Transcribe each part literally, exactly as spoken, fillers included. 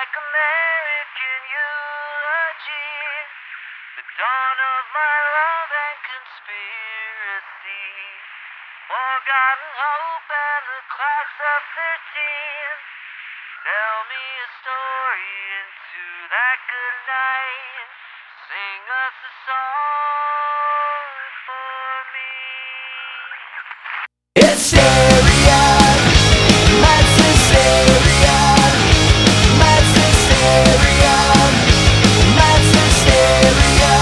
like American eulogy, the dawn of my love and conspiracy, forgotten hope and the class of thirteen. Tell me a story into that good night, sing us a song for me. Hysteria, mass hysteria, mass hysteria, mass hysteria.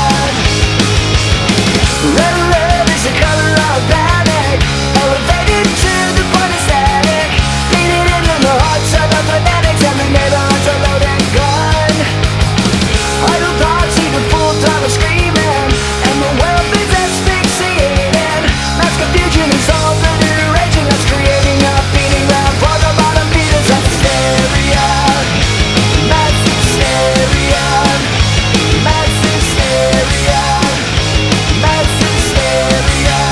Red, red is the color of panic, elevated to the point of static, beating into the hearts of the fanatics, and the neighborhoods are loading gun. Idle thoughts even full time of screaming, and the world is asphyxiating. Mass confusion is all the new raging that's creating a beating round for the bottom beaters of hysteria. Mass hysteria, mass hysteria, mass hysteria.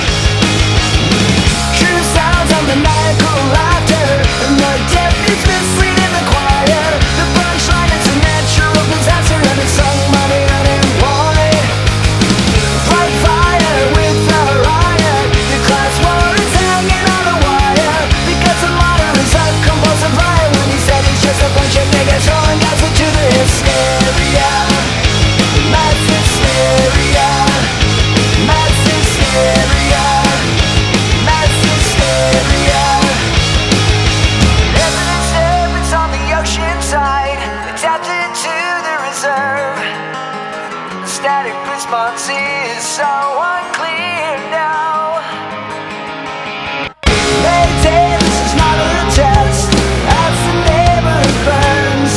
True sounds of maniacal laughter, and the deaf is misleading the choir. The punchline is a natural disaster, and it's sung by the unemployed. Fight fire with a riot, the class war is hanging on the wire, because the modern is a compulsive liar when he said he's just a bunch of niggas throwing gas into the hysteria. Mass hysteria, mass hysteria, mass hysteria. Evidence, evidence on the ocean side, tapped into the reserve. The static response is so unclear now. Mayday, this is not a test, as the neighborhood burns.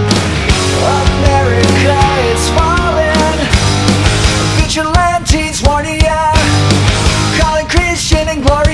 America is falling, vigilantes warning ya, calling Christian and Gloria.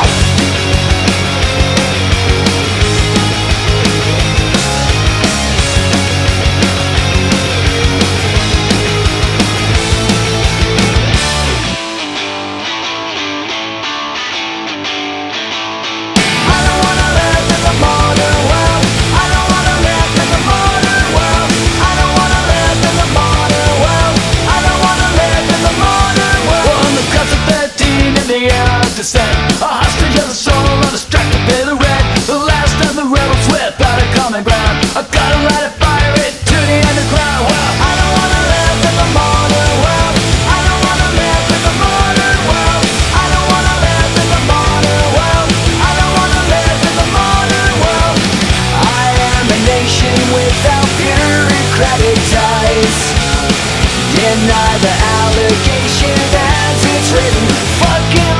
I don't wanna live in the modern world. I don't wanna live in the modern world. I don't wanna live in the modern world. I don't wanna live in the modern world. Well, on the cuts of thirteen in the air of descent, a hostage of the soul, undistracted by the red, the last of the rebels without a common ground. I gotta light a fire into the underground. Well, I don't wanna live in the modern world. I don't wanna live in the modern world. I don't wanna live in the modern world. I don't wanna live in the modern world. I am a nation without bureaucratic ties. Deny the allegation as it's written. Fucking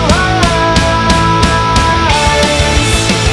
lies.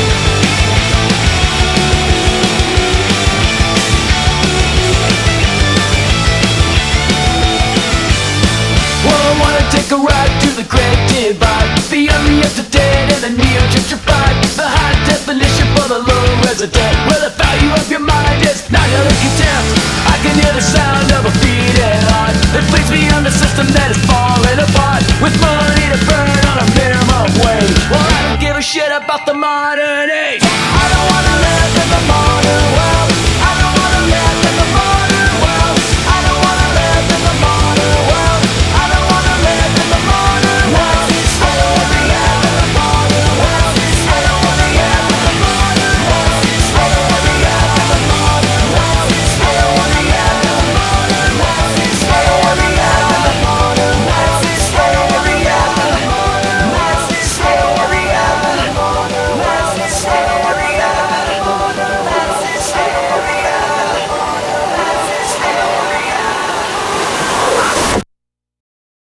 Well, I wanna take a ride to the great divide, beyond the up-to-date and the neo-gentrified, the high definition for the low resident, where the value of your mind is not held in contempt. I can hear the sound of a beating heart that fleets beyond the system that is falling apart, with money to burn on a minimum wage. Well, I don't give a shit about the modern age.